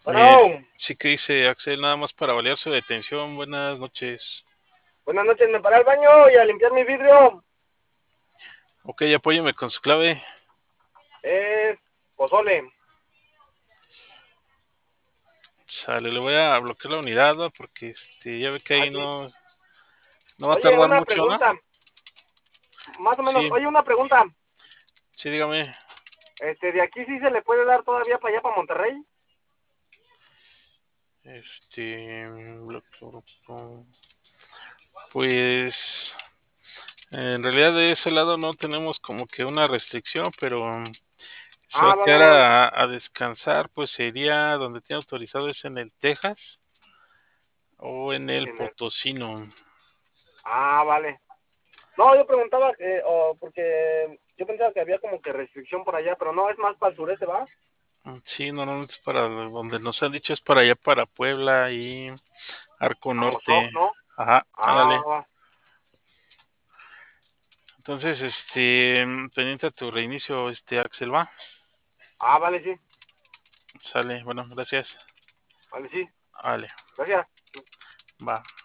Bueno, Sí que dice Axel, nada más para validar su detención. Buenas noches. buenas noches, me paré al baño y a limpiar mi vidrio. Ok, apóyeme con su clave. Es pozole. Sale, le voy a bloquear la unidad, ¿no? Porque ya ve que ahí Aquí. no va a Oye, tardar una mucho, ¿no? pregunta, más o menos. Sí, Oye, una pregunta. sí, dígame. ¿De aquí sí se le puede dar todavía para allá, para Monterrey? Pues en realidad de ese lado no tenemos como que una restricción, pero se va Ah, a va, quedar va, va. a descansar, pues sería donde tiene autorizado es en el Texas o en el En el- Potosino. Ah, vale. No, yo preguntaba, porque yo pensaba que había como que restricción por allá, pero no, es más para el sureste, ¿va? Sí, normalmente es para donde nos han dicho es para allá, para Puebla y Arco A Mozoc, Norte. ¿no? Ajá, Ah, ándale. va, va. Entonces, pendiente a tu reinicio, Axel, va. Ah, vale, sí. Sale, bueno, gracias. Vale, sí. Vale, Gracias. va.